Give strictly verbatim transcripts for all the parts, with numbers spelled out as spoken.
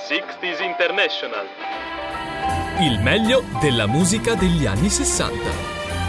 sessanta International. Il meglio della musica degli anni sessanta.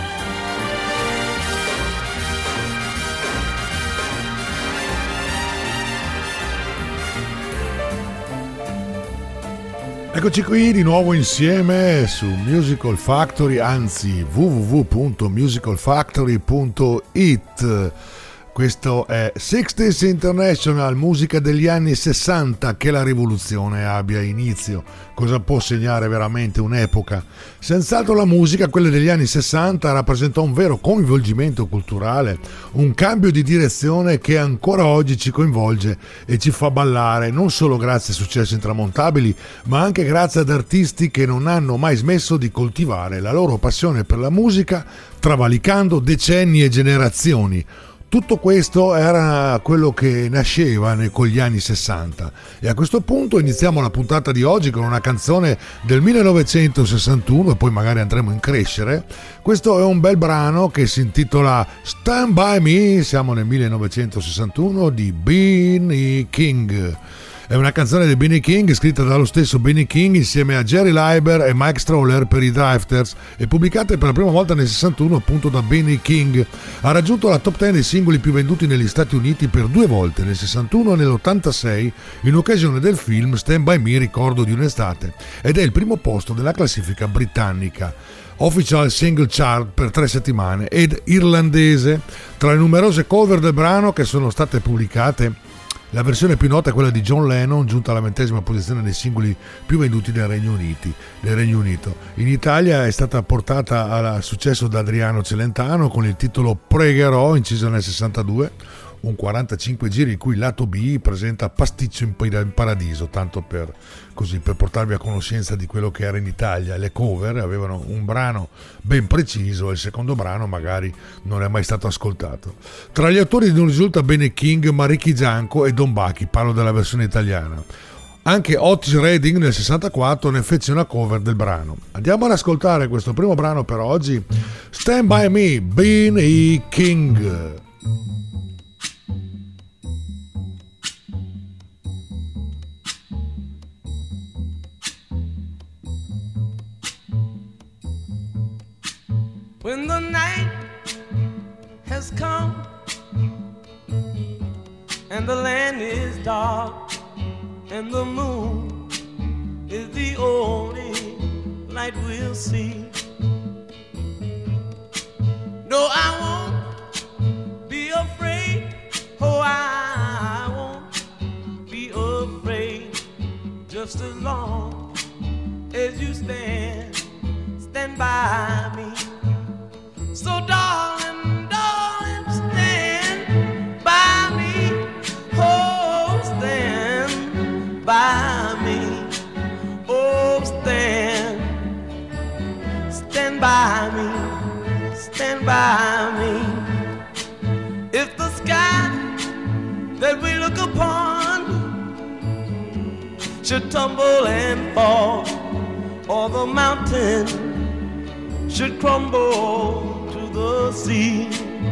Eccoci qui di nuovo insieme su Musical Factory, anzi w w w punto musical factory punto it. Questo è sessanta International, musica degli anni sessanta, che la rivoluzione abbia inizio. Cosa può segnare veramente un'epoca? Senz'altro la musica, quella degli anni sessanta, rappresentò un vero coinvolgimento culturale, un cambio di direzione che ancora oggi ci coinvolge e ci fa ballare, non solo grazie a successi intramontabili, ma anche grazie ad artisti che non hanno mai smesso di coltivare la loro passione per la musica, travalicando decenni e generazioni. Tutto questo era quello che nasceva con gli anni sessanta, e a questo punto iniziamo la puntata di oggi con una canzone del millenovecentosessantuno e poi magari andremo in crescere. Questo è un bel brano che si intitola Stand By Me, siamo nel millenovecentosessantuno, di Benny King. È una canzone di Benny King scritta dallo stesso Benny King insieme a Jerry Leiber e Mike Stroller per i Drifters e pubblicata per la prima volta nel sessantuno appunto da Benny King. Ha raggiunto la top dieci dei singoli più venduti negli Stati Uniti per due volte, nel sessantuno e nell'ottantasei, in occasione del film Stand By Me, ricordo di un'estate, ed è il primo posto della classifica britannica. Official Single Chart per tre settimane ed irlandese. Tra le numerose cover del brano che sono state pubblicate, la versione più nota è quella di John Lennon, giunta alla ventesima posizione dei singoli più venduti nel Regno Unito. Nel Regno Unito. In Italia è stata portata al successo da Adriano Celentano con il titolo Pregherò, inciso nel sessantadue, un quarantacinque giri in cui il lato B presenta Pasticcio in Paradiso, tanto per, così, per portarvi a conoscenza di quello che era in Italia. Le cover avevano un brano ben preciso e il secondo brano magari non è mai stato ascoltato. Tra gli autori non risulta Benny King, ma Ricky Gianco e Don Bachi, parlo della versione italiana. Anche Otis Redding nel sessantaquattro ne fece una cover del brano. Andiamo ad ascoltare questo primo brano per oggi, Stand By Me, Benny King. When the night has come and the land is dark and the moon is the only light we'll see, no, I won't be afraid. Oh, I won't be afraid, just as long as you stand, stand by me. So darling, darling, stand by me. Oh, stand by me. Oh, stand, stand by me. Stand by me. If the sky that we look upon should tumble and fall, or the mountain should crumble the sea,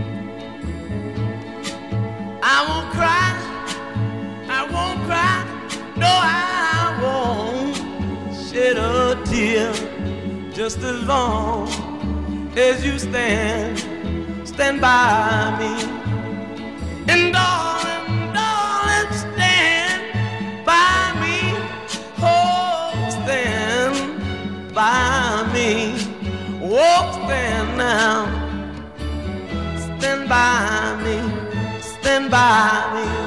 I won't cry, I won't cry, no, I won't shed a tear, just as long as you stand, stand by me. And darling, darling, stand by me, oh, stand by me, oh, stand now. Stand by me, stand by me.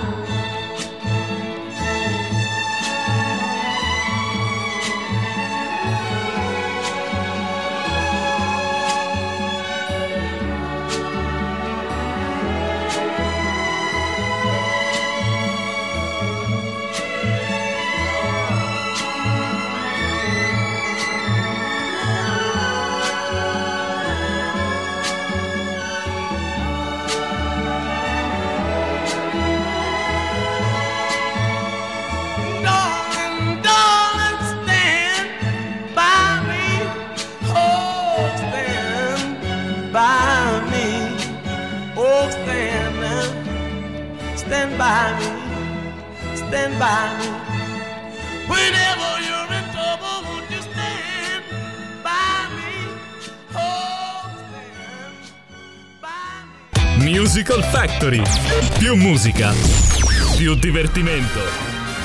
Stand by me, stand by me. Whenever you're in trouble, won't you stand by me? Oh, stand by me. Musical Factory. Più musica, più divertimento.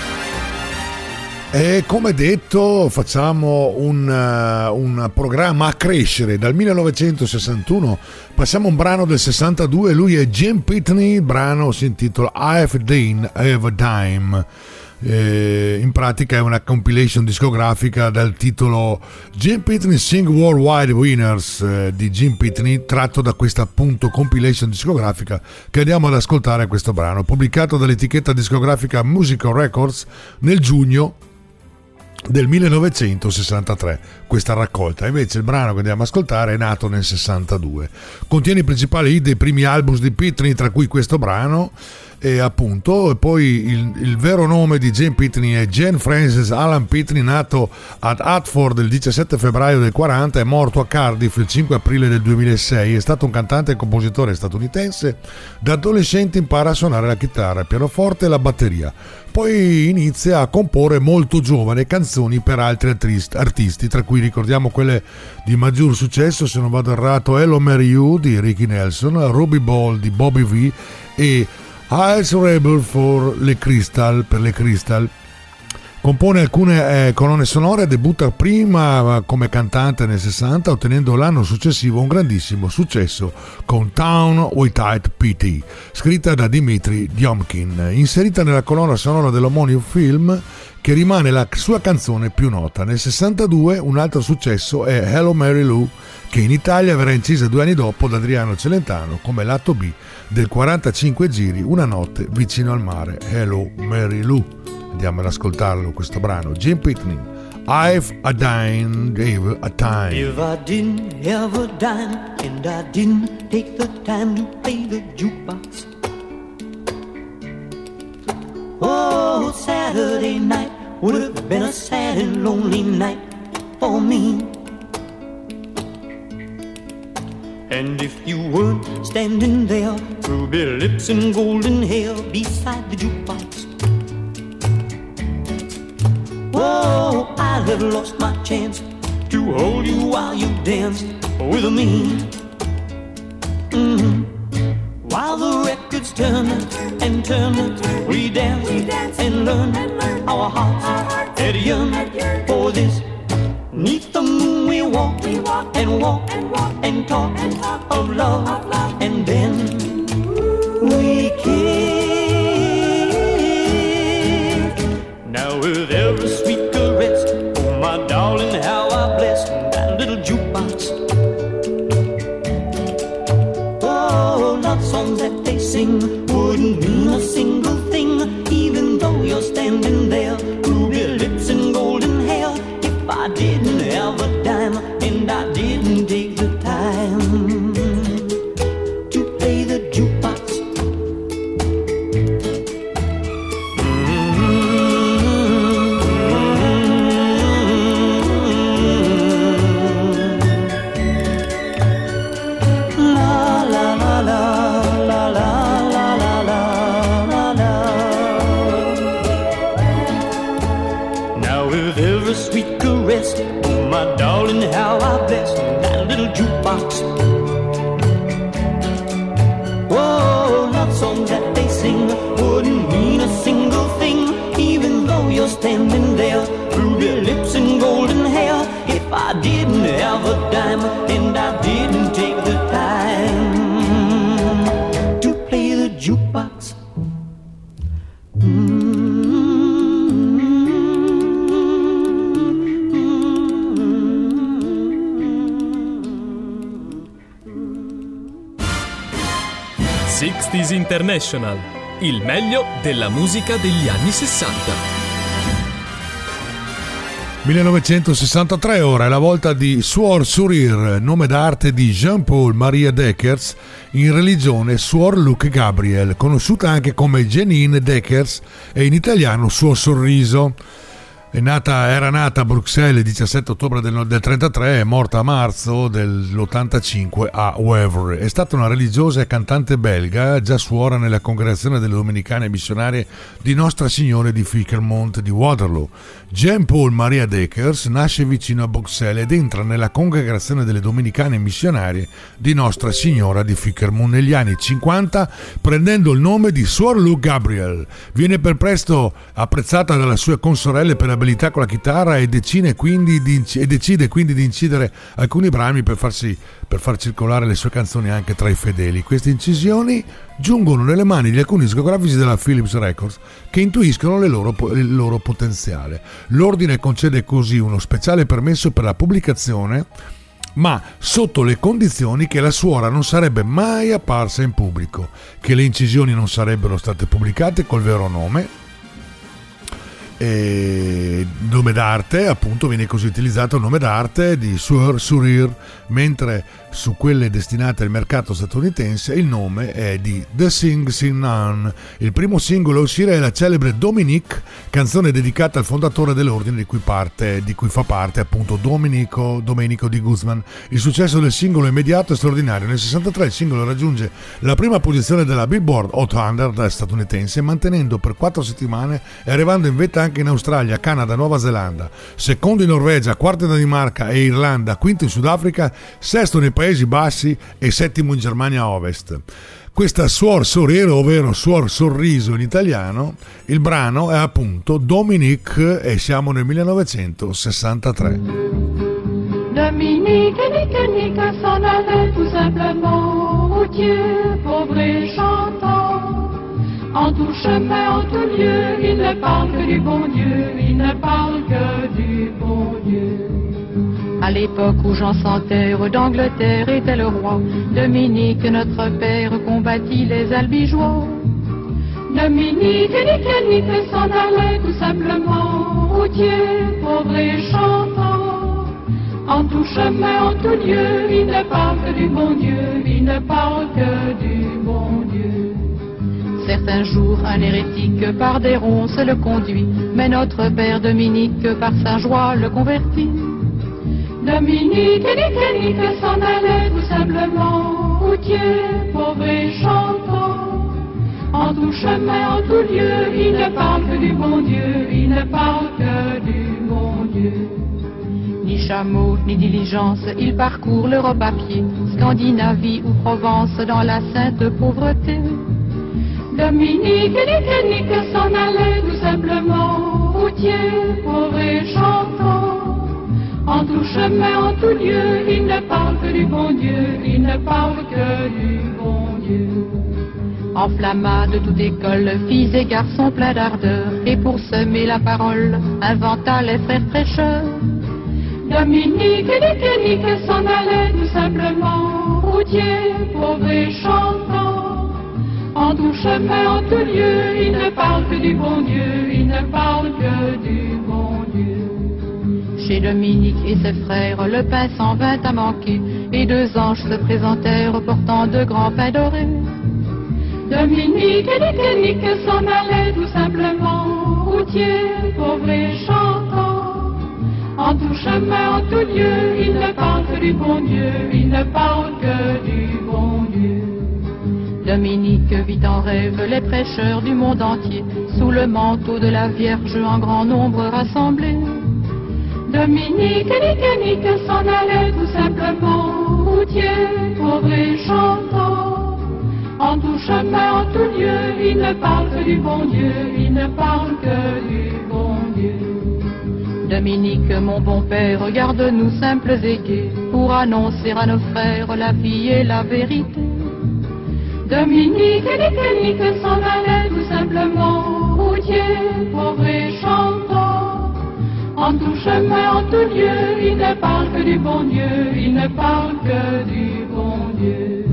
E come detto facciamo un, uh, un programma a crescere. Dal millenovecentosessantuno passiamo a un brano del sessantadue, lui è Jim Pitney, il brano si intitola I've Done Have a Dime. Eh, in pratica è una compilation discografica dal titolo Jim Pitney Sing Worldwide Winners eh, di Jim Pitney, tratto da questa appunto compilation discografica che andiamo ad ascoltare. Questo brano pubblicato dall'etichetta discografica Musical Records nel giugno del millenovecentosessantatré. Questa raccolta invece, il brano che andiamo ad ascoltare, è nato nel sessantadue, contiene i principali hit dei primi album di Pitney, tra cui questo brano. E appunto, e poi il, il vero nome di Jim Pitney è Gene Francis Alan Pitney, nato ad Hartford il diciassette febbraio del quaranta, è morto a Cardiff il cinque aprile del duemilasei. È stato un cantante e compositore statunitense. Da adolescente impara a suonare la chitarra, il pianoforte e la batteria. Poi inizia a comporre molto giovane canzoni per altri artisti, tra cui ricordiamo quelle di maggior successo, se non vado errato, Hello Mary You di Ricky Nelson, Ruby Ball di Bobby V e Ice Rebel for le Crystal, per le Crystal. Compone alcune eh, colonne sonore, debutta prima come cantante nel sessanta, ottenendo l'anno successivo un grandissimo successo con Town Without Pity, scritta da Dimitri Diomkin, inserita nella colonna sonora dell'omonimo film, che rimane la sua canzone più nota. Nel sessantadue un altro successo è Hello Mary Lou, che in Italia verrà incisa due anni dopo da Adriano Celentano come lato B del quarantacinque giri Una notte vicino al mare. Hello Mary Lou. Andiamo ad ascoltarlo questo brano. Jim Pitney, I've a dime, gave a time. If I didn't have a dime and I didn't take the time to play the jukebox, oh, Saturday night would have been a sad and lonely night for me. And if you weren't standing there, ruby lips and golden hair beside the jukebox, oh, I'd have lost my chance to hold you while you danced with me. Mm-hmm. While the records turn and turn, we dance and learn. Our hearts had yearned for this. Neath the moon we walk and walk and talk of love, and then we kiss. Now with every sweet caress, oh my darling, how I bless that little jukebox. Oh, love songs that they sing wouldn't mean a single thing, even though you're standing there, ruby lips and golden hair. If I didn't have a dime and I didn't take the time to play the jukebox. Oh, my darling, how I bless that little jukebox. Oh, love songs that they sing wouldn't mean a single thing, even though you're standing there, ruby lips and golden hair. If I didn't have a dime and I didn't take the time to play the jukebox. Mm. sixties International, il meglio della musica degli anni sessanta. millenovecentosessantatré ora è la volta di Suor Sourire, nome d'arte di Jean-Paul Maria Deckers, in religione Suor Luc Gabriel, conosciuta anche come Janine Deckers e in italiano Suor Sorriso. È nata, era nata a Bruxelles il diciassette ottobre del, del trentatré, è morta a marzo dell'ottantacinque a Wavre. È stata una religiosa e cantante belga, già suora nella congregazione delle domenicane missionarie di Nostra Signora di Fickermont di Waterloo. Jean-Paul Maria Dekers nasce vicino a Bruxelles ed entra nella congregazione delle domenicane missionarie di Nostra Signora di Fickermont negli anni cinquanta, prendendo il nome di Suor Lou Gabriel. Viene per presto apprezzata dalle sue consorelle per abilità con la chitarra e decide quindi di, e decide quindi di incidere alcuni brani per, farsi, per far circolare le sue canzoni anche tra i fedeli. Queste incisioni giungono nelle mani di alcuni discografici della Philips Records che intuiscono le loro, il loro potenziale. L'ordine concede così uno speciale permesso per la pubblicazione, ma sotto le condizioni che la suora non sarebbe mai apparsa in pubblico, che le incisioni non sarebbero state pubblicate col vero nome. E nome d'arte, appunto, viene così utilizzato il nome d'arte di Suor Sourire, mentre su quelle destinate al mercato statunitense il nome è di The Sing Sing Nun. Il primo singolo a uscire è la celebre Dominique, canzone dedicata al fondatore dell'ordine di cui, parte, di cui fa parte appunto Domenico, Domenico di Guzman. Il successo del singolo immediato è straordinario. Nel sessantatré il singolo raggiunge la prima posizione della Billboard ottocento statunitense, mantenendo per quattro settimane e arrivando in vetta anche in Australia, Canada, Nuova Zelanda, secondo in Norvegia, quarto in Danimarca e Irlanda, quinto in Sudafrica, sesto nei Paesi Bassi e settimo in Germania Ovest. Questa Suor Sourire, ovvero Suor Sorriso in italiano, il brano è appunto Dominique e siamo nel millenovecentosessantatré. Dominique, Nique, Nique s'en allait tout simplement, routier, pauvre et chantant. En tout chemin, en tout lieu, il ne parle que du bon Dieu, il ne parle que du bon Dieu. À l'époque où Jean sans terre d'Angleterre était le roi, Dominique, notre père, combattit les albigeois. Dominique, Nique, Nique s'en allait tout simplement, routier, pauvre et chantant. En tout chemin, en tout lieu, il ne parle que du bon Dieu, il ne parle que du bon Dieu. Certains jours, un hérétique par des ronces le conduit, mais notre père Dominique par sa joie le convertit. Dominique, Nique, Nique s'en allait tout simplement, routier, pauvre et chantant. En tout chemin, en tout lieu, il ne parle que du bon Dieu, il ne parle que du bon Dieu. Ni chameau, ni diligence, il parcourt l'Europe à pied, Scandinavie ou Provence dans la sainte pauvreté. Dominique, Nique, Nique s'en allait tout simplement, routier, pauvre et chantant. En tout chemin, en tout lieu, il ne parle que du bon Dieu, il ne parle que du bon Dieu. Enflamma de toute école, filles et garçons pleins d'ardeur, et pour semer la parole, inventa les frères prêcheurs. Dominique, Nique, Nique s'en allait tout simplement, routier, pauvre et chantant. En tout chemin, en tout lieu, il ne parle que du bon Dieu, il ne parle que du bon Dieu. Chez Dominique et ses frères, le pain s'en vint à manquer, et deux anges se présentèrent portant de grands pains dorés. Dominique, Nique, Nique s'en allait tout simplement, routier, pauvre et chantant. En tout chemin, en tout lieu, il ne parle que du bon Dieu, il ne parle que du bon Dieu. Dominique vit en rêve les prêcheurs du monde entier, sous le manteau de la Vierge en grand nombre rassemblés. Dominique, Nique, Nique s'en allait tout simplement, routier, pauvre et chantant. En tout chemin, en tout lieu, il ne parle que du bon Dieu, il ne parle que du bon Dieu. Dominique, mon bon père, regarde-nous simples et gais, pour annoncer à nos frères la vie et la vérité. Dominique, Nique, Nique s'en allait tout simplement, routier, pauvre et chantant. En tout chemin, en tout lieu, il ne parle que du bon Dieu, il ne parle que du bon Dieu.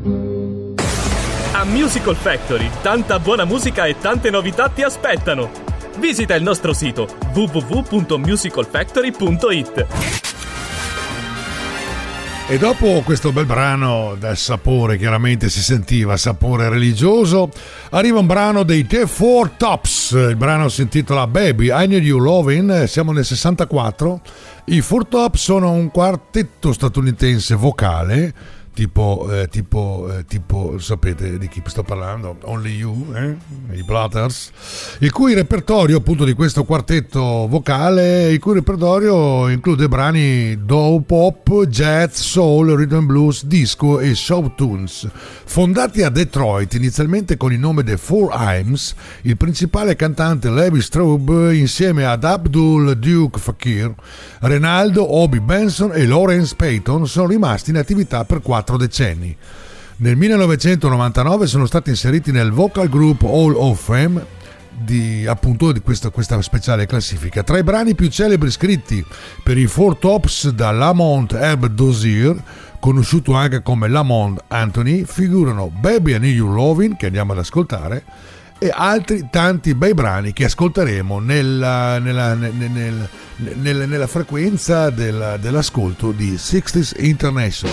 A Musical Factory, tanta buona musica e tante novità ti aspettano. Visita il nostro sito w w w punto musical factory punto i t. E dopo questo bel brano dal sapore, chiaramente si sentiva sapore religioso, arriva un brano dei The Four Tops. Il brano si intitola Baby, I Need You Lovin'. Siamo nel sessantaquattro. I Four Tops sono un quartetto statunitense vocale, tipo, eh, tipo, eh, tipo, sapete di chi sto parlando? Only You, eh? I Platters, il cui repertorio, appunto, di questo quartetto vocale, il cui repertorio include brani do pop, jazz, soul, rhythm and blues, disco e show tunes. Fondati a Detroit inizialmente con il nome The Four Imes, il principale cantante Levi Strauss insieme ad Abdul Duke Fakir, Renaldo, Obi Benson e Lawrence Payton sono rimasti in attività per quattro decenni. Nel millenovecentonovantanove sono stati inseriti nel Vocal Group Hall of Fame di, appunto, di questa, questa speciale classifica. Tra i brani più celebri scritti per i Four Tops da Lamont Herb Dozier, conosciuto anche come Lamont Anthony, figurano Baby I Need You Lovin', che andiamo ad ascoltare, e altri tanti bei brani che ascolteremo nella, nella, nel, nel, nel, nella frequenza del, dell'ascolto di sixties International.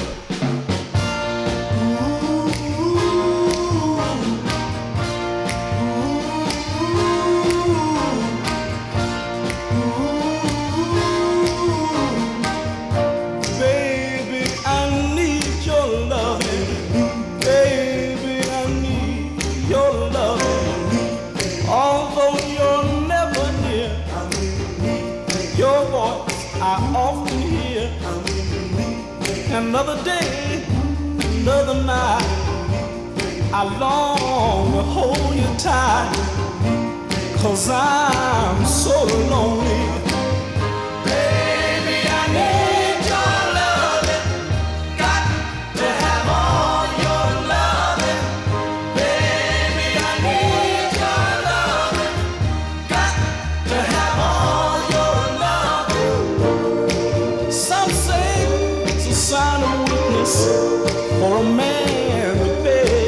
Another day, another night, I long to hold you tight, 'cause I'm so lonely. Baby, I need your loving, got to have all your loving. Baby, I need your loving, got to have all your loving. Some say it's a sign of weakness for a man to beg.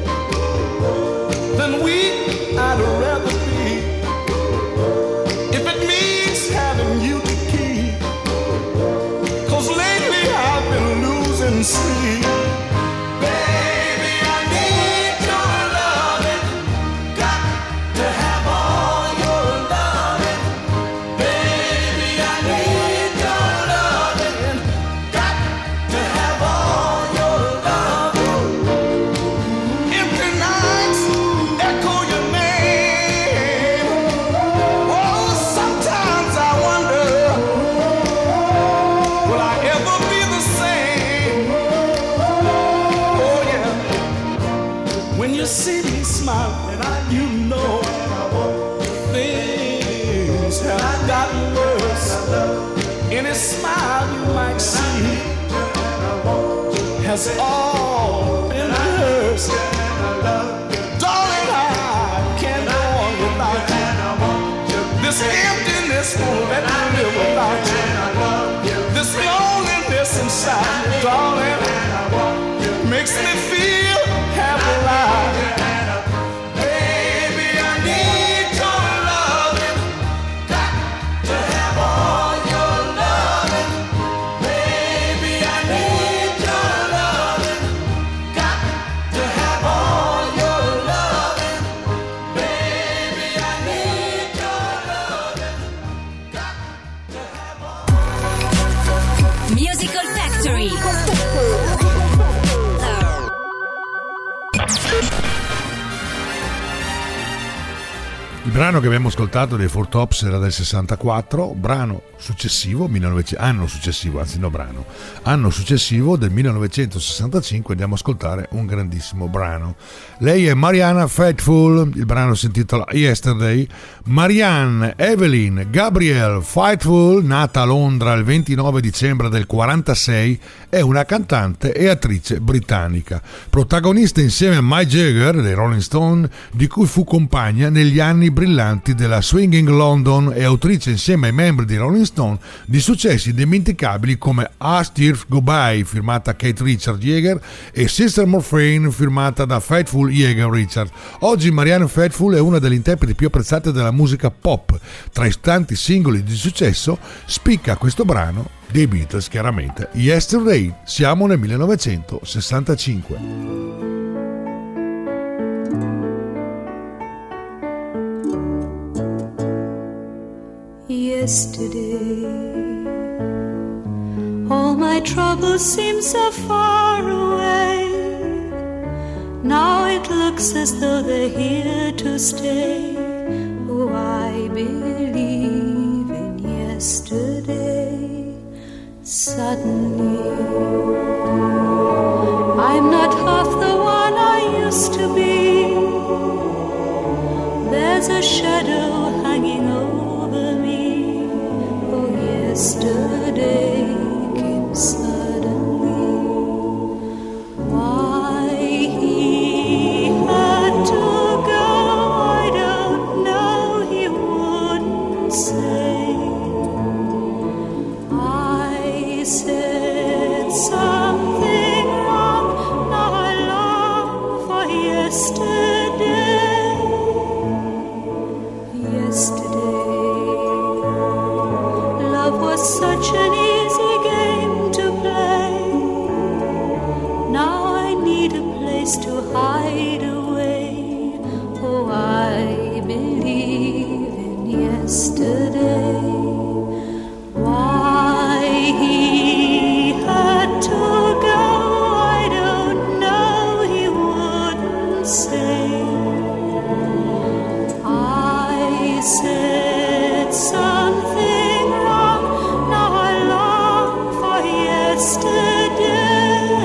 Then weak I'd rather be, if it means having you to keep. 'Cause lately I've been losing sleep. Baby, I need your loving, got to have all your loving. Baby, I need your loving, got to have all your loving. Empty nights echo your name. Oh, sometimes I wonder, will I ever be the same? Oh yeah, when you see me smiling, you know things have gotten worse. Any smile you might see has all been rehearsed. Darling, I can't go on without you. This emptiness won't let me live without you. This loneliness inside me, darling, makes me feel half alive. Baby, I need your loving, got to have all your loving. Baby, I need your loving, got to have all your loving. Baby, I need your loving, got to have all. Musical Factory. Il brano che abbiamo ascoltato dei Four Tops era del sessantaquattro, brano successivo, millenovecento, anno successivo, anzi no brano, anno successivo del millenovecentosessantacinque andiamo a ascoltare un grandissimo brano. Lei è Marianne Faithfull, il brano si intitola Yesterday. Marianne Evelyn Gabrielle Faithfull, nata a Londra il ventinove dicembre del quarantasei, è una cantante e attrice britannica, protagonista insieme a Mick Jagger dei Rolling Stone, di cui fu compagna negli anni brillanti della Swinging London e autrice insieme ai membri di Rolling Stone di successi indimenticabili come As Tears Go By firmata Kate Richard Jagger e Sister Morphine firmata da Faithful Jagger Richard. Oggi Marianne Faithfull è una delle interpreti più apprezzate della musica pop. Tra i tanti singoli di successo spicca questo brano dei Beatles, chiaramente, Yesterday. Siamo nel millenovecentosessantacinque. Yesterday, all my troubles seem so far away. Now it looks as though they're here to stay. Oh, I believe in yesterday. Suddenly, I'm not half the one I used to be. There's a shadow hanging over me. Oh, yesterday came suddenly. Why he had to go, I don't know, he wouldn't say. I said something wrong, now I long for yesterday. Such an easy game to play. Now I need a place to hide away. Oh, I believe in yesterday. Why he had to go, I don't know, he wouldn't say. I said something wrong, now I long for yesterday,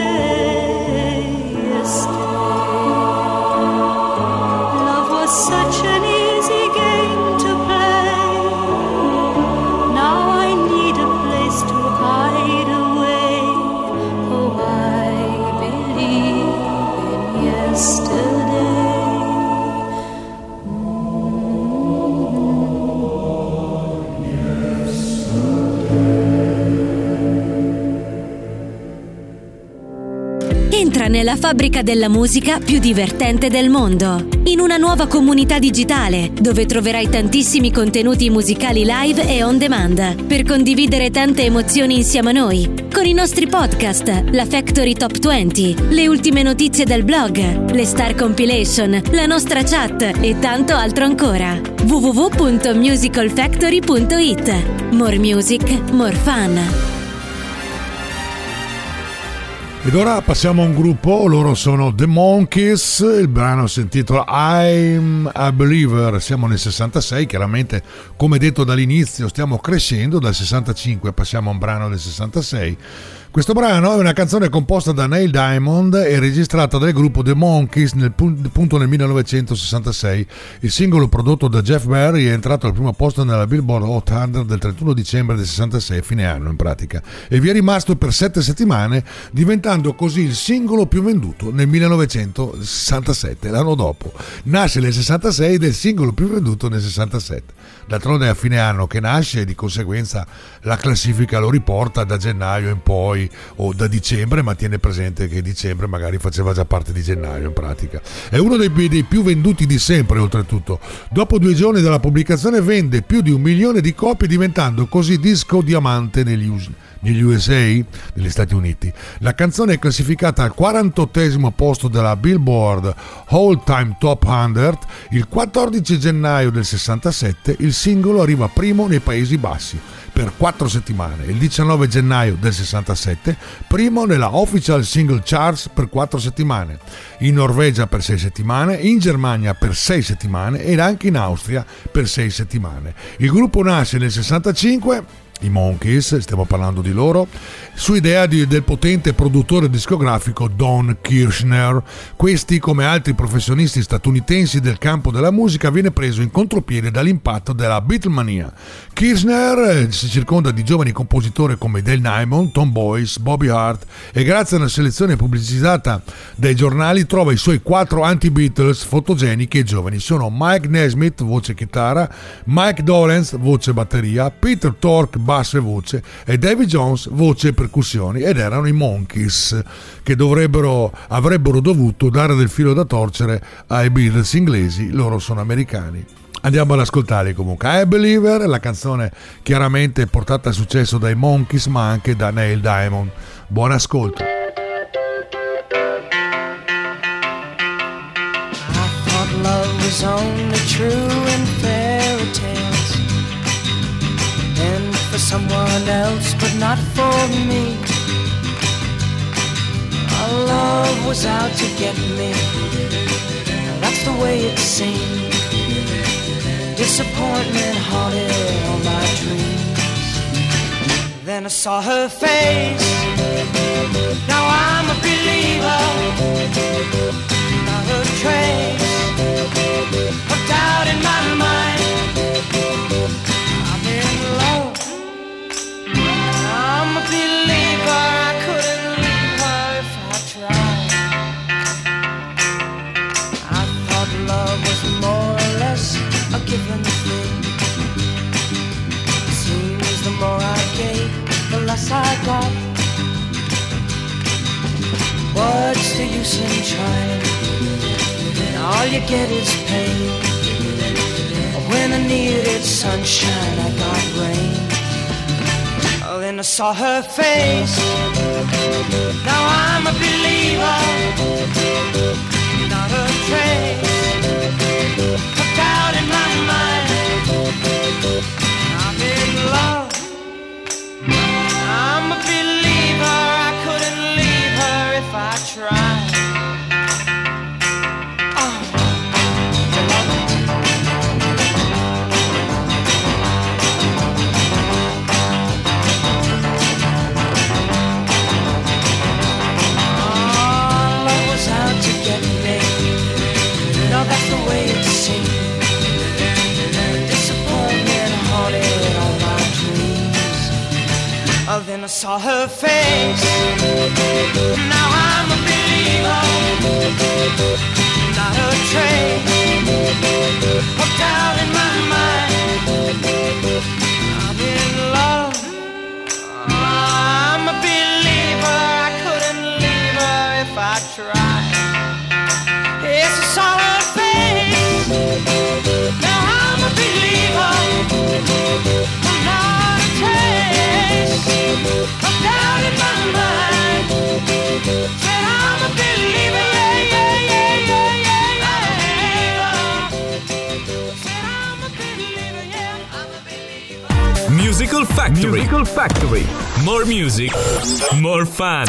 yesterday. Love was such an easy game to play. Now I need a place to hide away. Oh, I believe in yesterday. Entra nella fabbrica della musica più divertente del mondo, in una nuova comunità digitale dove troverai tantissimi contenuti musicali live e on demand per condividere tante emozioni insieme a noi, con i nostri podcast, la Factory Top venti, le ultime notizie del blog, le Star Compilation, la nostra chat e tanto altro ancora. w w w punto musical factory punto i t. More music, more fun. Ed ora passiamo a un gruppo, loro sono The Monkees, il brano si intitola I'm a Believer. Siamo nel sessantasei, chiaramente come detto dall'inizio stiamo crescendo, dal sessantacinque passiamo a un brano del sessantasei. Questo brano è una canzone composta da Neil Diamond e registrata dal gruppo The Monkees nel punto nel millenovecentosessantasei. Il singolo prodotto da Jeff Barry è entrato al primo posto nella Billboard Hot cento del trentuno dicembre del sessantasei, fine anno in pratica, e vi è rimasto per sette settimane, diventando così il singolo più venduto nel millenovecentosessantasette, l'anno dopo. Nasce nel sessantasei ed è il singolo più venduto nel sessantasette. D'altronde è a fine anno che nasce e di conseguenza la classifica lo riporta da gennaio in poi o da dicembre, ma tiene presente che dicembre magari faceva già parte di gennaio in pratica. È uno dei, dei più venduti di sempre, oltretutto. Dopo due giorni dalla pubblicazione vende più di un milione di copie, diventando così disco diamante negli U S A. Negli U S A, negli Stati Uniti. La canzone è classificata al quarantottesimo posto della Billboard All Time Top cento. Il quattordici gennaio del sessantasette il singolo arriva primo nei Paesi Bassi per quattro settimane. Il diciannove gennaio del sessantasette primo nella Official Single Charts per quattro settimane. In Norvegia per sei settimane, in Germania per sei settimane ed anche in Austria per sei settimane. Il gruppo nasce nel sessantacinque i Monkees, stiamo parlando di loro, su idea di, del potente produttore discografico Don Kirshner. Questi, come altri professionisti statunitensi del campo della musica, viene preso in contropiede dall'impatto della Beatlemania. Kirshner si circonda di giovani compositori come Dale Nymon, Tom Boyce, Bobby Hart e grazie a una selezione pubblicizzata dai giornali trova i suoi quattro anti-Beatles fotogenici e giovani. Sono Mike Nesmith, voce chitarra, Mike Dolenz, voce batteria, Peter Tork, basso e voce, e Davy Jones, voce e percussioni, ed erano i Monkees, che dovrebbero, avrebbero dovuto dare del filo da torcere ai Beatles inglesi. Loro sono americani. Andiamo ad ascoltare comunque I Believer, la canzone chiaramente portata a successo dai Monkees ma anche da Neil Diamond. Buon ascolto. Love was only true in fairy tales, and for someone else, but not for me. Our love was out to get me, that's the way it seemed. Disappointment haunted all my dreams. Then I saw her face, now I'm a believer. Not a trace of doubt in my mind. I'm in love, I'm a believer. I couldn't leave her if I tried. I thought love was more or less a given thing. Seems the more I gave, the less I got. What's the use in trying? All you get is pain. When I needed sunshine, I got rain. Oh, then I saw her face. Now I'm a believer. Not a trace of doubt in my mind. I'm in love, I'm a believer. I couldn't leave her if I tried. That's the way it seemed. Disappointment haunted all my dreams. Oh, then I saw her face. Now I'm a believer. Not a trace of doubt in my mind. I'm in love, I'm a believer. I couldn't leave her if I tried. Yes, I saw her. Now I'm a believer. I'm not a trace of doubt in my mind. Said I'm a believer, yeah, yeah, yeah, yeah, yeah, yeah. Said I'm a believer, yeah, I'm a believer. Musical Factory. Musical Factory. More music, more fun.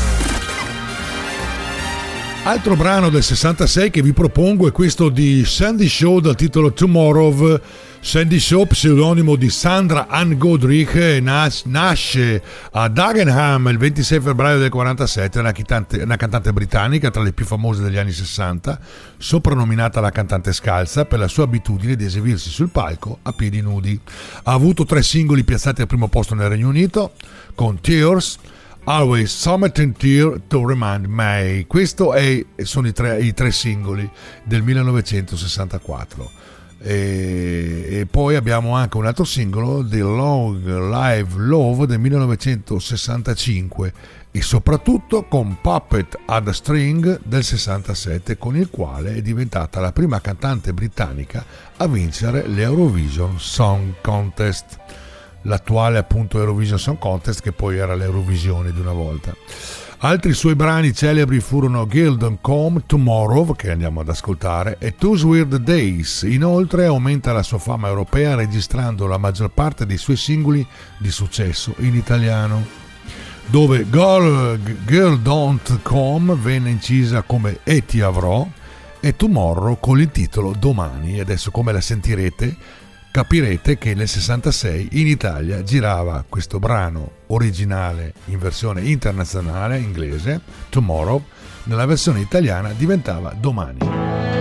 Altro brano del sessantasei che vi propongo è questo di Sandy Shaw dal titolo Tomorrow. Sandy Shaw, pseudonimo di Sandra Ann Godrich, nasce a Dagenham il ventisei febbraio del quarantasette, è una cantante, una cantante britannica tra le più famose degli anni sessanta, soprannominata la cantante scalza per la sua abitudine di esibirsi sul palco a piedi nudi. Ha avuto tre singoli piazzati al primo posto nel Regno Unito con Tears, Always Something Tear to Remind Me. Questo è, sono i tre, i tre singoli del millenovecentosessantaquattro. E, e poi abbiamo anche un altro singolo, The Long Live Love del millenovecentosessantacinque, e soprattutto con Puppet at a String del sessantasette, con il quale è diventata la prima cantante britannica a vincere l'Eurovision Song Contest, l'attuale appunto Eurovision Song Contest, che poi era l'Eurovisione di una volta. Altri suoi brani celebri furono Girl Don't Come, Tomorrow, che andiamo ad ascoltare, e Those Weird Days. Inoltre aumenta la sua fama europea registrando la maggior parte dei suoi singoli di successo in italiano, dove Girl, Girl Don't Come venne incisa come E ti avrò, e Tomorrow con il titolo Domani. E adesso, come la sentirete, capirete che nel sessantasei in Italia girava questo brano originale in versione internazionale inglese, Tomorrow, nella versione italiana diventava Domani.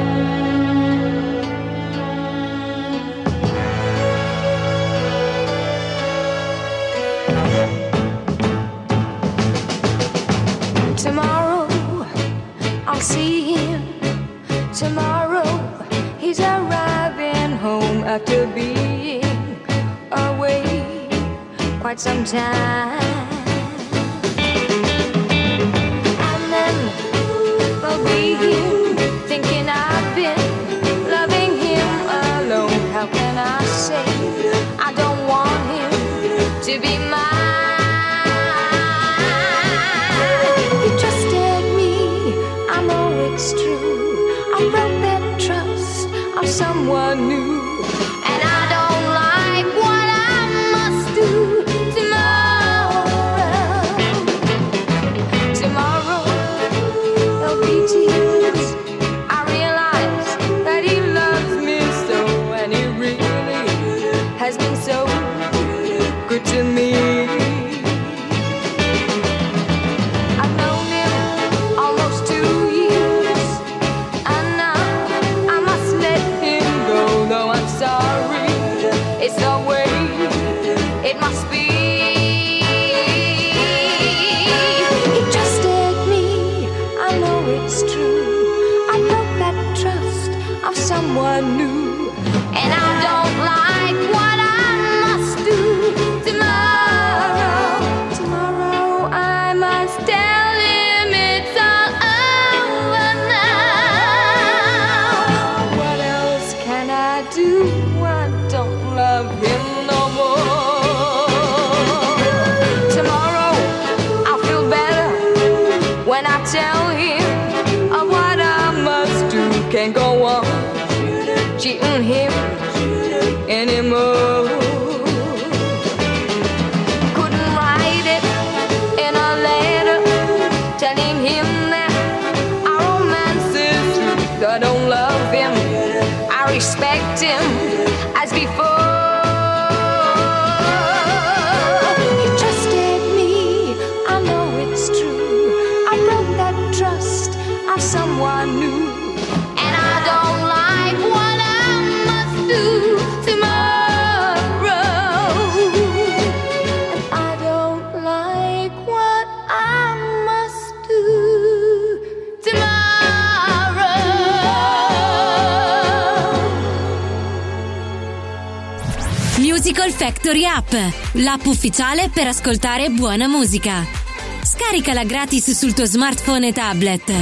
Tomorrow I'll see him. Tomorrow he's arriving home after being away quite some time. And then I'll be here thinking I've been loving him alone. How can I say I don't want him to be mine? It's true, I broke that trust of someone new, and I don't like what I must do tomorrow. Tomorrow there'll be tears. I realize that he loves me so, and he really has been so good to me. I've known him almost two years. It's the way it must be. He trusted me, I know it's true. I broke that trust of someone new, and I don't like what I must do tomorrow. Tomorrow I must tell him it's all over now. What else can I do? I don't love him no more. Tomorrow I'll feel better when I tell him of what I must do. Can't go on cheating him anymore. Couldn't write it in a letter telling him that our romance is true. I don't love him, I respect him as before. He trusted me, I know it's true. I broke that trust of someone new, and I don't like what I must do tomorrow. And I don't like what I must do tomorrow. Musical Factory App, l'app ufficiale per ascoltare buona musica. Scaricala gratis sul tuo smartphone e tablet.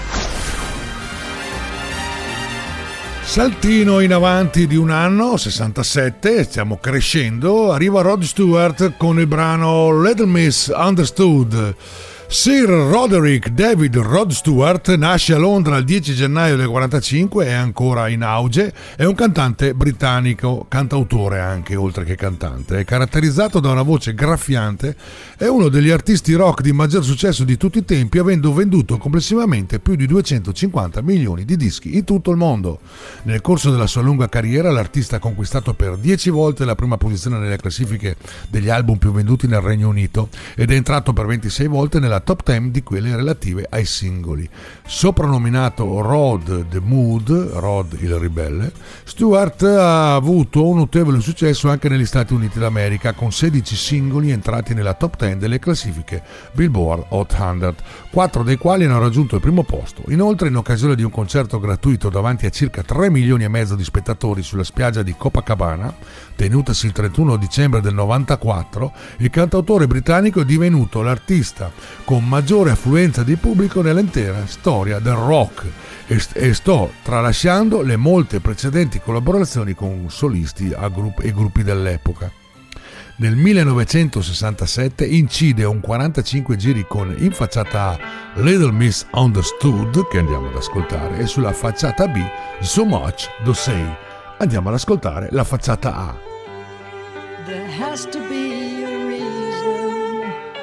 Saltino in avanti di un anno, sessantasette, stiamo crescendo, arriva Rod Stewart con il brano Little Miss Understood. Sir Roderick David Rod Stewart nasce a Londra il dieci gennaio del quarantacinque, è ancora in auge, è un cantante britannico, cantautore anche oltre che cantante, è caratterizzato da una voce graffiante, è uno degli artisti rock di maggior successo di tutti i tempi, avendo venduto complessivamente più di duecentocinquanta milioni di dischi in tutto il mondo. Nel corso della sua lunga carriera l'artista ha conquistato per dieci volte la prima posizione nelle classifiche degli album più venduti nel Regno Unito ed è entrato per ventisei volte nella top dieci di quelle relative ai singoli. Soprannominato Rod the Mood, Rod il ribelle, Stewart ha avuto un notevole successo anche negli Stati Uniti d'America, con sedici singoli entrati nella top dieci delle classifiche Billboard Hot cento, quattro dei quali hanno raggiunto il primo posto. Inoltre, in occasione di un concerto gratuito davanti a circa tre milioni e mezzo di spettatori sulla spiaggia di Copacabana, tenutasi il trentuno dicembre del novantaquattro, il cantautore britannico è divenuto l'artista con maggiore affluenza di pubblico nell'intera storia del rock e, st- e sto tralasciando le molte precedenti collaborazioni con solisti a grupp- e gruppi dell'epoca. Nel millenovecentosessantasette incide un quarantacinque giri con in facciata A Little Miss Understood, che andiamo ad ascoltare, e sulla facciata B So Much to Say. Andiamo ad ascoltare la facciata A. There has to be a reason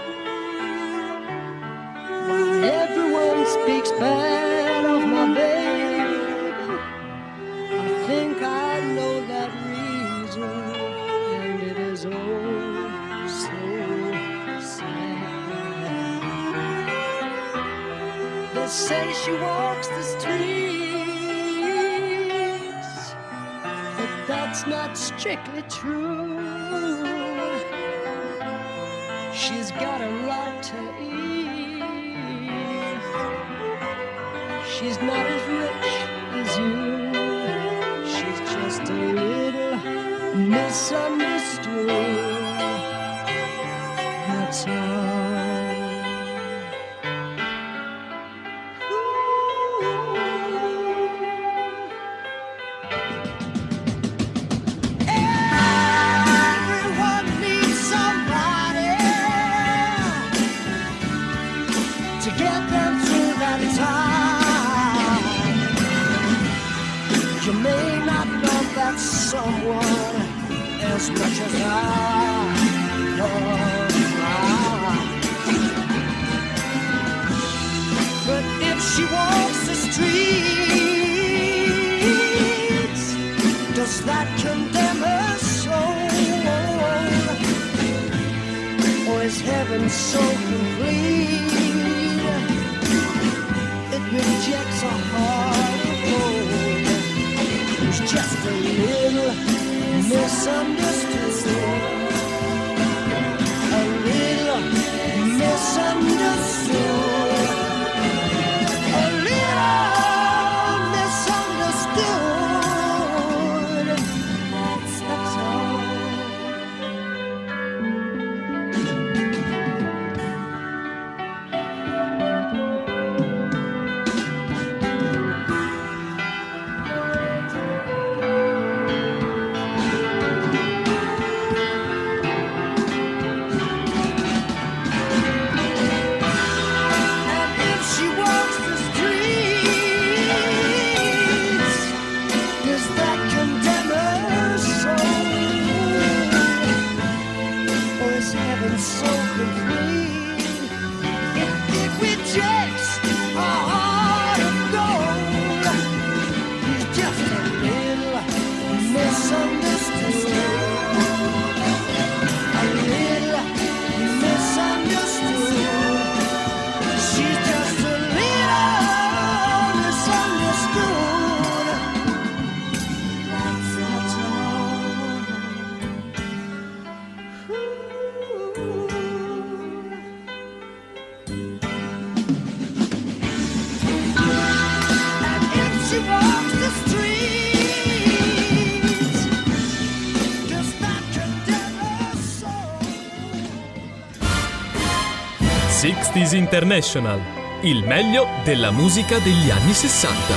why everyone speaks bad of my babe. I think I know that reason. They say she walks the streets, but that's not strictly true. She's got a lot to eat. She's not as rich as you. She's just a little misunderstood. That's all. Someone as much as I love her. But if she walks the streets, does that condemn her soul? Or is heaven so complete it rejects a heart of gold? Just a little misunderstood. A little misunderstood. A little misunderstood. That's, that's all. So complete, it, it rejects a heart of gold. He's just a little misunderstood. A little misunderstood. She's just a little misunderstood. That's, that's all. sixties International, il meglio della musica degli anni sessanta.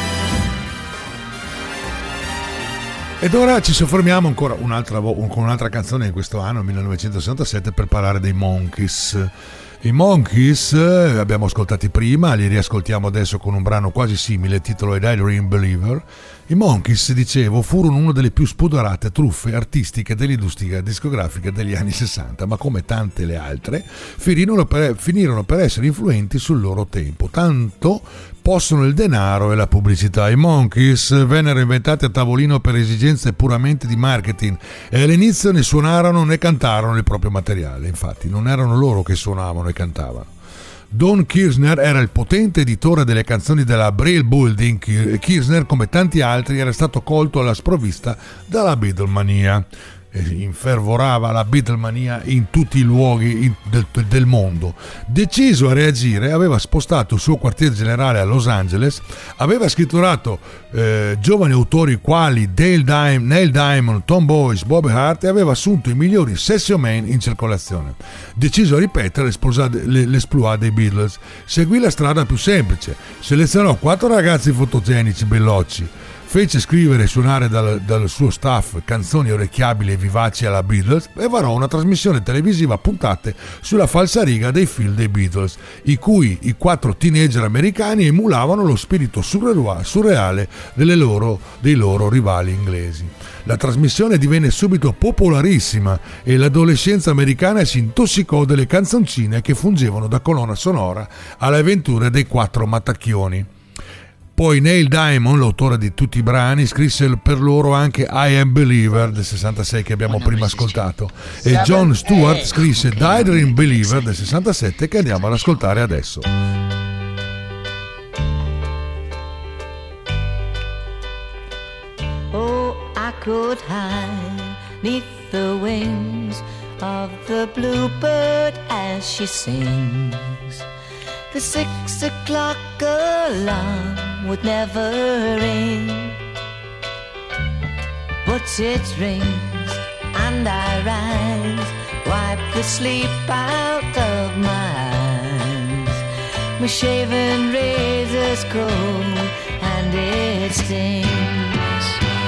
Ed ora ci soffermiamo ancora un'altra vo- con un'altra canzone di questo anno, millenovecentosessantasette, per parlare dei Monkees. I Monkees eh, abbiamo ascoltati prima, li riascoltiamo adesso con un brano quasi simile, il titolo è Dream Believer. I Monkees, dicevo, furono una delle più spudorate truffe artistiche dell'industria discografica degli anni sessanta, ma come tante le altre finirono per, finirono per essere influenti sul loro tempo, tanto possono il denaro e la pubblicità. I Monkees vennero inventati a tavolino per esigenze puramente di marketing e all'inizio ne suonarono né cantarono il proprio materiale, infatti non erano loro che suonavano e cantavano. Don Kirshner era il potente editore delle canzoni della Brill Building. Kirshner, come tanti altri, era stato colto alla sprovvista dalla Beatlemania e infervorava la Beatlemania in tutti i luoghi in, del, del mondo. Deciso a reagire, aveva spostato il suo quartier generale a Los Angeles, aveva scritturato eh, giovani autori quali Dale Diamond, Neil Diamond, Tom Boyce, Bobby Hart, e aveva assunto i migliori session man in circolazione. Deciso a ripetere l'esploit dei Beatles, seguì la strada più semplice, selezionò quattro ragazzi fotogenici bellocci, fece scrivere e suonare dal, dal suo staff canzoni orecchiabili e vivaci alla Beatles e varò una trasmissione televisiva a puntate sulla falsariga dei film dei Beatles, in cui i quattro teenager americani emulavano lo spirito surreale delle loro, dei loro rivali inglesi. La trasmissione divenne subito popolarissima e l'adolescenza americana si intossicò delle canzoncine che fungevano da colonna sonora alle avventure dei quattro mattacchioni. Poi Neil Diamond, l'autore di tutti i brani, scrisse per loro anche I Am Believer del sessantasei che abbiamo prima ascoltato, e John Stewart scrisse Die Dream Believer del sessantasette che andiamo ad ascoltare adesso. could hide neath the wings of the bluebird as she sings. The six o'clock alarm would never ring, but it rings and I rise, wipe the sleep out of my eyes. My shaven razor's cold and it stings.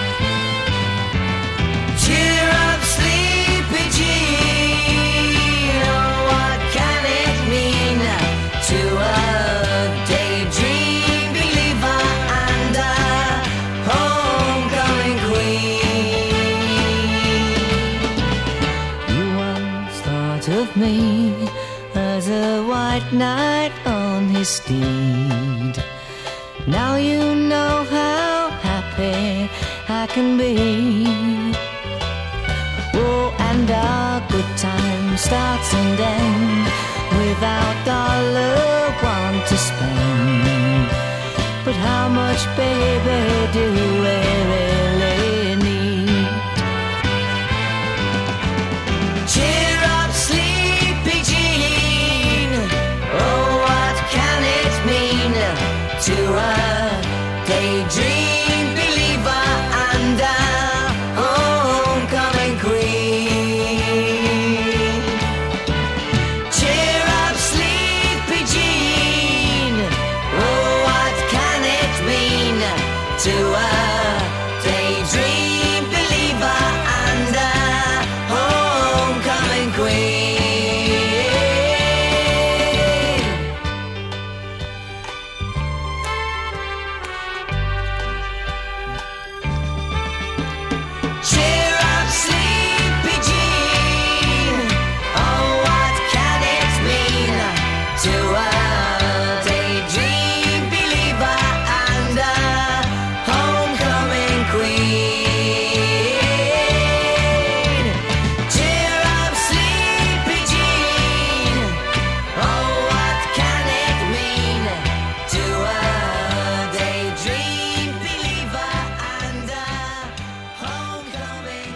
Cheer up, sleepy Jean, oh, what can it mean to a daydream believer and a homecoming queen? You once thought of me as a white knight on his steed. Now you know how happy I can be. Oh, and our good time starts and ends without dollar one to spend. But how much, baby, do we really need? Cheer up, sleepy Jean, oh, what can it mean to a daydream believer and a homecoming queen? Cheer up, sleepy Jean, oh, what can it mean to a daydream believer and a homecoming queen? Cheer up, sleepy Jean, oh, what can it mean to a daydream believer and a homecoming queen? Cheer up, sleepy Jean, oh, what can it mean to a daydream believer and a homecoming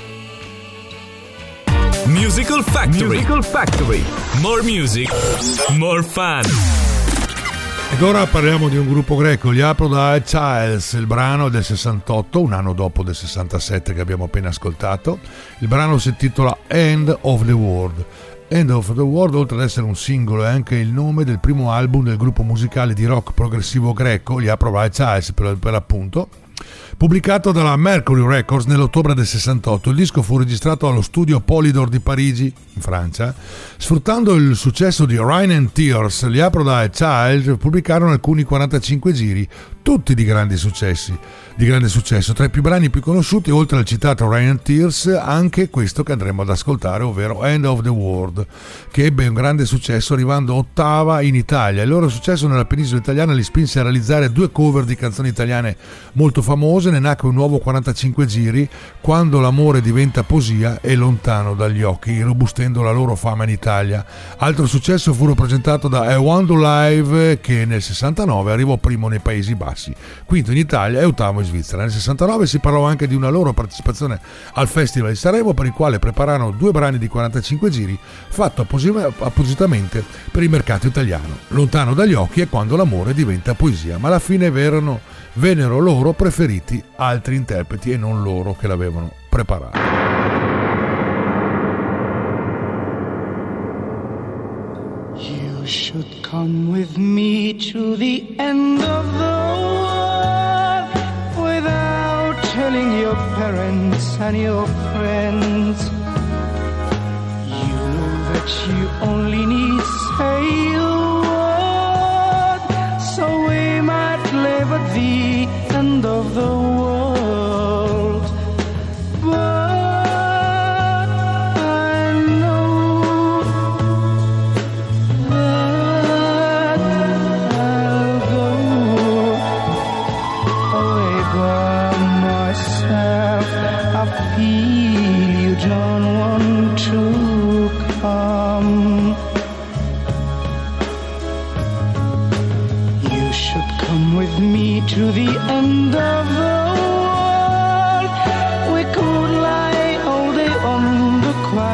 queen? Musical Factory. Musical Factory. More music, more fun. Ed ora parliamo di un gruppo greco, gli Aphrodite Childs. Il brano è del sessantotto, un anno dopo del sessantasette che abbiamo appena ascoltato. Il brano si intitola End of the World. End of the World, oltre ad essere un singolo, è anche il nome del primo album del gruppo musicale di rock progressivo greco, gli Aphrodite Childs per, per appunto, pubblicato dalla Mercury Records nell'ottobre del sessantotto. Il disco fu registrato allo studio Polydor di Parigi, in Francia. Sfruttando il successo di Rain and Tears, gli Aphrodite Child pubblicarono alcuni quarantacinque giri, tutti di grandi successi, di grande successo. Tra i più brani più conosciuti, oltre al citato Rain and Tears, anche questo che andremo ad ascoltare, ovvero End of the World, che ebbe un grande successo arrivando ottava in Italia. Il loro successo nella penisola italiana li spinse a realizzare due cover di canzoni italiane molto famose. Ne nacque un nuovo quarantacinque giri, Quando l'amore diventa poesia e Lontano dagli occhi, robustendo la loro fama in Italia. Altro successo fu rappresentato da I Want to Live, che nel sessantanove arrivò primo nei Paesi Bassi, quinto in Italia e ottavo in Svizzera. Nel sessantanove si parlò anche di una loro partecipazione al Festival di Sanremo, per il quale prepararono due brani di quarantacinque giri fatto appositamente per il mercato italiano, Lontano dagli occhi e Quando l'amore diventa poesia, ma alla fine vennero, vennero loro preferiti altri interpreti e non loro che l'avevano preparato. You should come with me to the end of the world without telling your parents and your friends. You know that you only need say a word, so we might live at the end of the world. But I know that I'll go away by myself. I feel you don't want to come. You should come with me to the end of the world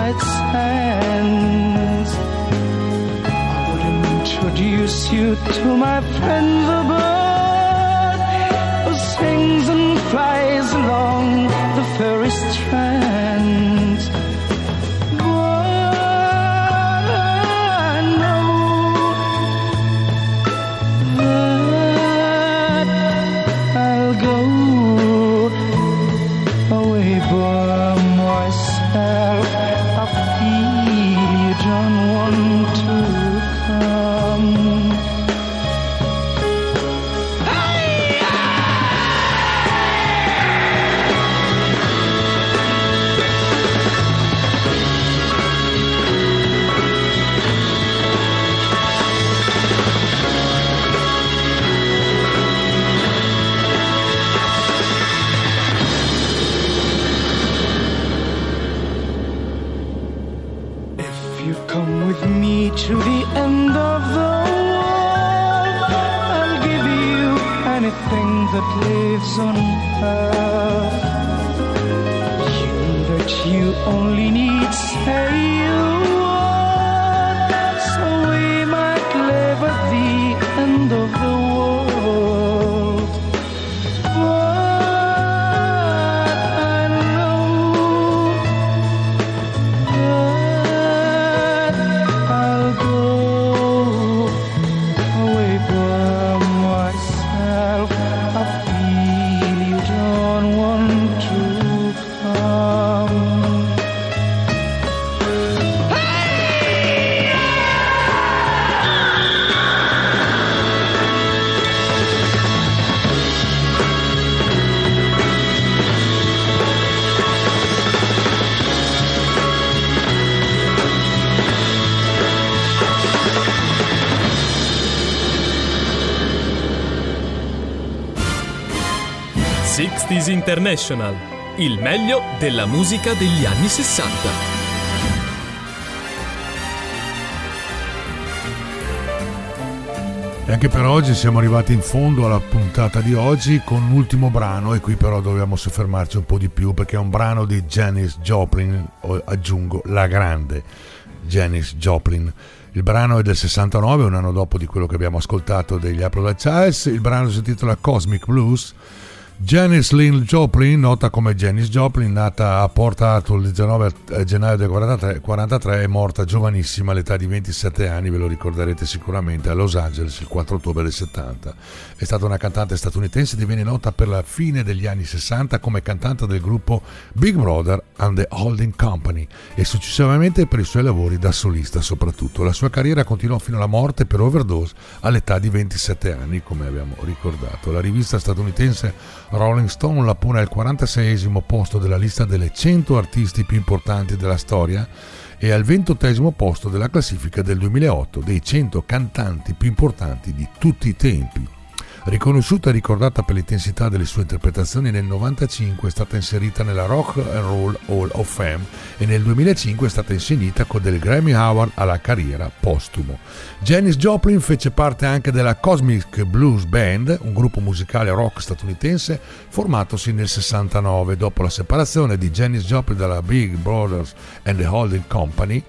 white sands. I would introduce you to my friend the bird who sings and flies along the fairy strands. To the end of the world, I'll give you anything that lives on earth. You that you only need say you want, so we might live at the end of the world. But I know that I'll go away by myself. I feel you don't want to come. sixties International, il meglio della musica degli anni sessanta. E anche per oggi siamo arrivati in fondo alla puntata di oggi con un ultimo brano, e qui però dobbiamo soffermarci un po' di più perché è un brano di Janis Joplin, o aggiungo la grande Janis Joplin. Il brano è del sessantanove, un anno dopo di quello che abbiamo ascoltato degli April Childs. Il brano si intitola Cosmic Blues. Janis Lynn Joplin, nota come Janis Joplin, nata a Port Arthur il diciannove gennaio del quarantatré, è morta giovanissima all'età di ventisette anni, ve lo ricorderete sicuramente, a Los Angeles il quattro ottobre del settanta. È stata una cantante statunitense, divenne nota per la fine degli anni sessanta come cantante del gruppo Big Brother and the Holding Company e successivamente per i suoi lavori da solista soprattutto. La sua carriera continuò fino alla morte per overdose all'età di ventisette anni, come abbiamo ricordato. La rivista statunitense Rolling Stone la pone al quarantaseiesimo posto della lista delle cento artisti più importanti della storia e al ventottesimo posto della classifica del duemilaotto dei cento cantanti più importanti di tutti i tempi. Riconosciuta e ricordata per l'intensità delle sue interpretazioni, nel novantacinque è stata inserita nella Rock and Roll Hall of Fame e nel duemilacinque è stata insignita con del Grammy Award alla carriera postumo. Janis Joplin fece parte anche della Cosmic Blues Band, un gruppo musicale rock statunitense formatosi nel sessantanove dopo la separazione di Janis Joplin dalla Big Brothers and the Holding Company.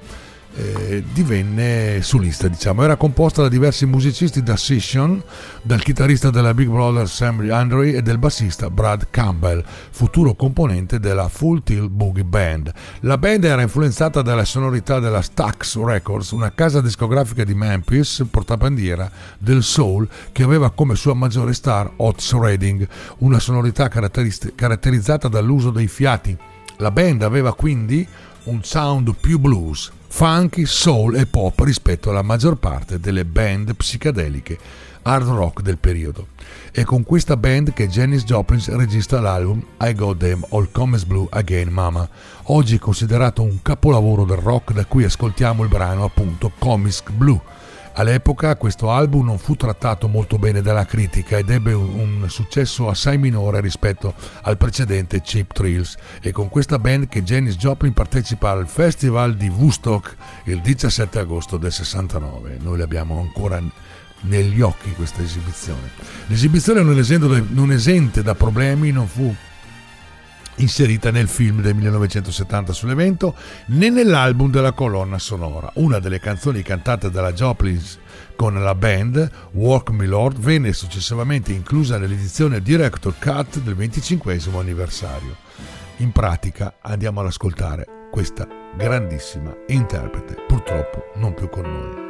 Eh, divenne solista, diciamo. Era composta da diversi musicisti da session, dal chitarrista della Big Brother Sam Landry e del bassista Brad Campbell, futuro componente della Full Tilt Boogie Band. La band era influenzata dalle sonorità della Stax Records, una casa discografica di Memphis, portabandiera del soul, che aveva come sua maggiore star Otis Redding, una sonorità caratterizzata dall'uso dei fiati. La band aveva quindi un sound più blues, funky, soul e pop rispetto alla maggior parte delle band psichedeliche hard rock del periodo. È con questa band che Janis Joplin registra l'album I Got Them All Comes Blue Again Mama, oggi considerato un capolavoro del rock, da cui ascoltiamo il brano appunto Comic Blue. All'epoca questo album non fu trattato molto bene dalla critica ed ebbe un, un successo assai minore rispetto al precedente Cheap Thrills. È con questa band che Janis Joplin partecipa al Festival di Woodstock il diciassette agosto del sessantanove. Noi l'abbiamo ancora negli occhi questa esibizione. L'esibizione non esente da, non esente da problemi, non fu inserita nel film del millenovecentosettanta sull'evento, né nell'album della colonna sonora. Una delle canzoni cantate dalla Joplin con la band, Walk Me Lord, venne successivamente inclusa nell'edizione Director Cut del venticinquesimo anniversario. In pratica andiamo ad ascoltare questa grandissima interprete, purtroppo non più con noi.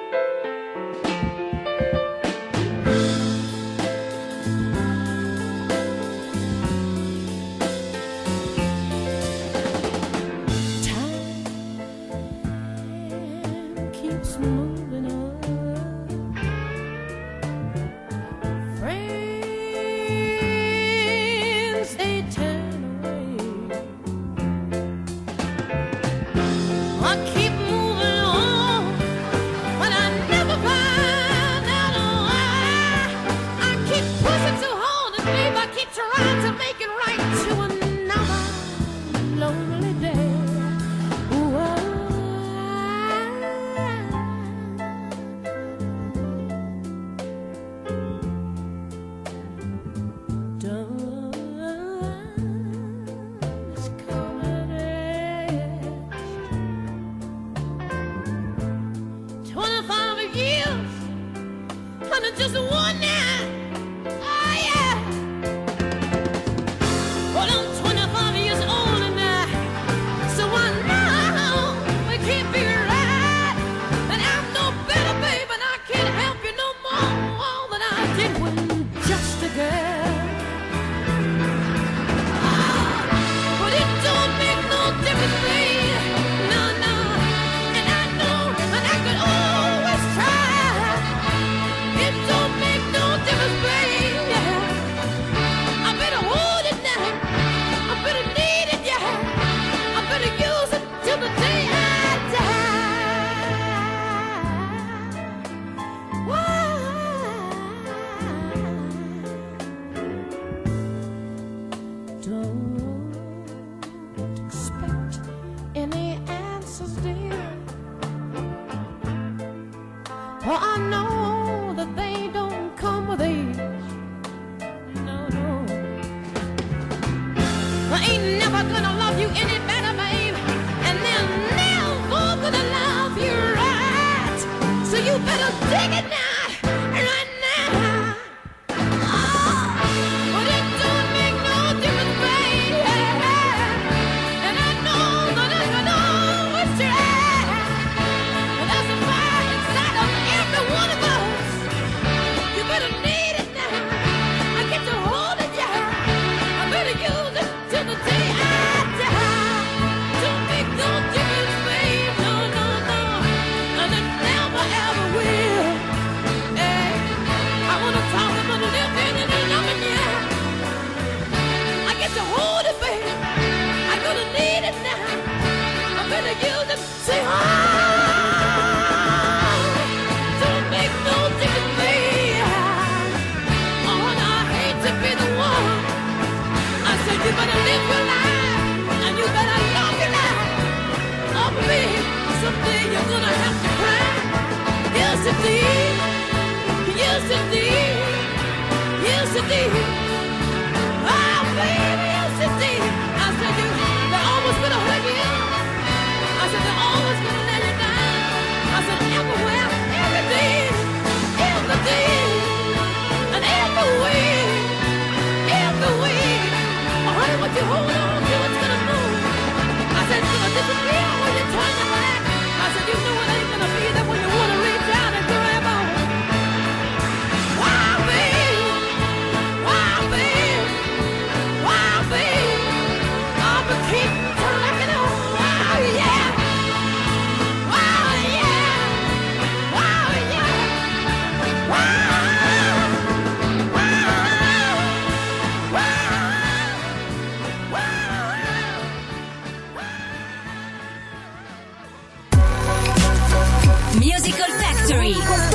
Musical Factory.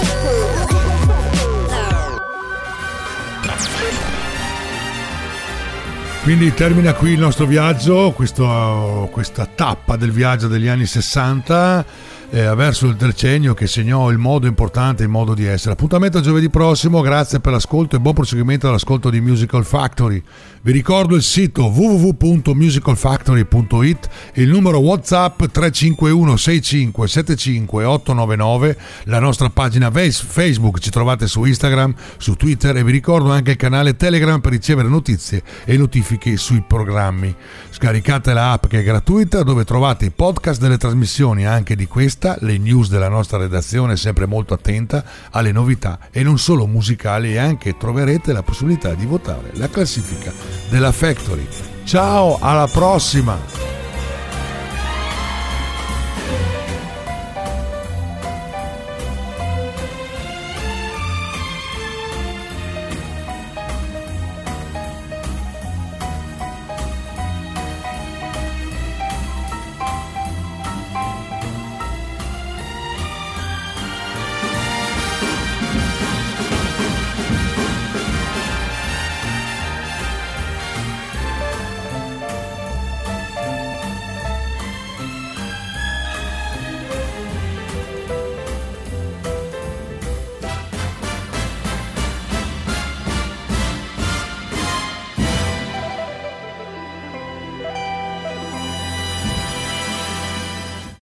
Quindi termina qui il nostro viaggio, questo, questa tappa del viaggio degli anni sessanta. eh, verso il decennio che segnò il modo importante, il modo di essere. Appuntamento a giovedì prossimo, grazie per l'ascolto e buon proseguimento all'ascolto di Musical Factory. Vi ricordo il sito w w w punto musical factory punto it e il numero WhatsApp tre cinque uno sei cinque sette cinque otto nove nove, la nostra pagina Facebook, ci trovate su Instagram, su Twitter e vi ricordo anche il canale Telegram per ricevere notizie e notifiche sui programmi. Scaricate la app che è gratuita, dove trovate i podcast delle trasmissioni, anche di questa, le news della nostra redazione sempre molto attenta alle novità e non solo musicali, e anche troverete la possibilità di votare la classifica della Factory. Ciao, alla prossima!